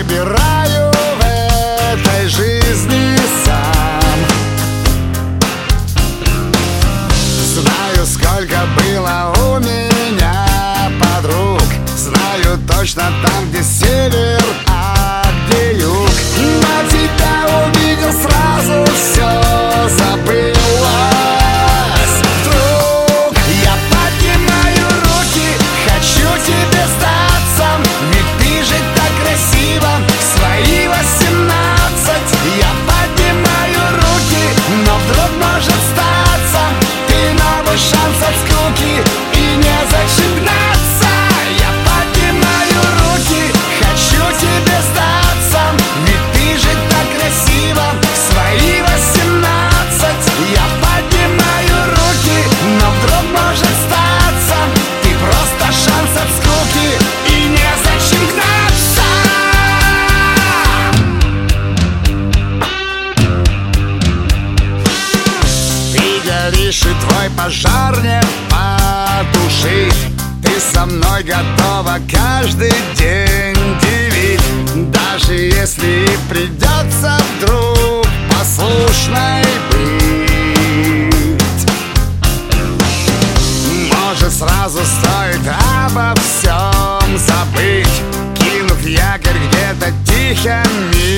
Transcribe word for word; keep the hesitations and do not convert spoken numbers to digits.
выбираю в этой жизни сам. Знаю, сколько было у меня подруг, знаю точно там, где север, а где юг. Но тебя увидел, сразу все забылось. Вдруг я поднимаю руки, хочу тебе сдаться, ведь ты же так красива в свои восемнадцать. Я поднимаю руки, но вдруг может статься ты новый шанс от скуки, и незачем гнаться. Я поднимаю руки, хочу тебе сдаться, ведь ты же так красива в свои восемнадцать. Я поднимаю руки, но вдруг может статься ты просто шанс от скуки, и незачем гнаться. Ты горишь, и твой пожар не потушить. Ты со мной готова каждый день удивить, даже если придется вдруг послушной быть. Может, сразу стоит обо всем забыть, кинув якорь где-то тихо.